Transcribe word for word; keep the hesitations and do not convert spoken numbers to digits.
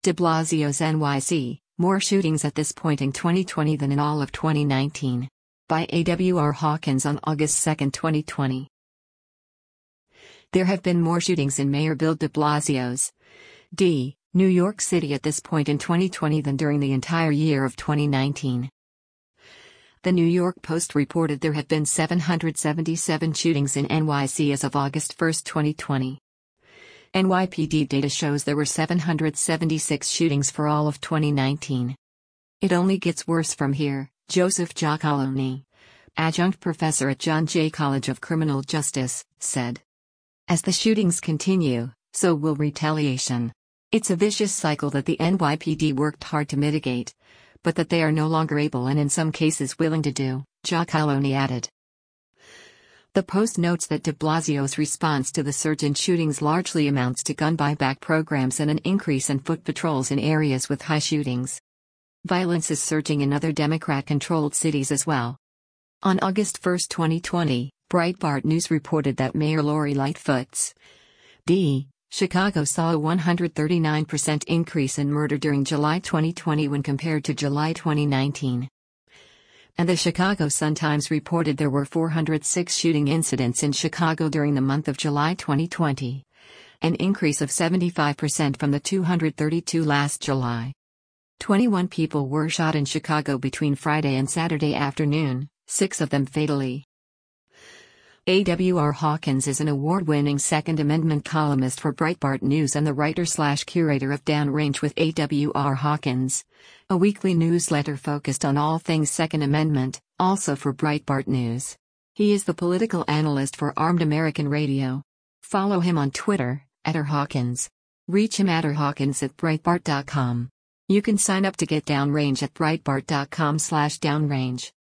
De Blasio's N Y C, more shootings at this point in twenty twenty than in all of twenty nineteen. By A W R Hawkins on August second, twenty twenty. There have been more shootings in Mayor Bill de Blasio's D. New York City at this point in twenty twenty than during the entire year of twenty nineteen. The New York Post reported there have been seven hundred seventy-seven shootings in N Y C as of August first, twenty twenty. N Y P D data shows there were seven hundred seventy-six shootings for all of twenty nineteen. It only gets worse from here, Joseph Giacalone, adjunct professor at John Jay College of Criminal Justice, said. As the shootings continue, so will retaliation. It's a vicious cycle that the N Y P D worked hard to mitigate, but that they are no longer able and in some cases willing to do, Giacalone added. The Post notes that de Blasio's response to the surge in shootings largely amounts to gun buyback programs and an increase in foot patrols in areas with high shootings. Violence is surging in other Democrat-controlled cities as well. On August first, twenty twenty, Breitbart News reported that Mayor Lori Lightfoot's D. Chicago saw a one hundred thirty-nine percent increase in murder during July twenty twenty when compared to July twenty nineteen. And the Chicago Sun-Times reported there were four hundred six shooting incidents in Chicago during the month of July twenty twenty, an increase of seventy-five percent from the two hundred thirty-two last July. twenty-one people were shot in Chicago between Friday and Saturday afternoon, six of them fatally. A W R Hawkins is an award-winning Second Amendment columnist for Breitbart News and the writer-slash-curator of Downrange with A W R Hawkins, a weekly newsletter focused on all things Second Amendment, also for Breitbart News. He is the political analyst for Armed American Radio. Follow him on Twitter, at R Hawkins. Reach him at r hawkins at breitbart dot com. You can sign up to get Downrange at breitbart dot com slash downrange.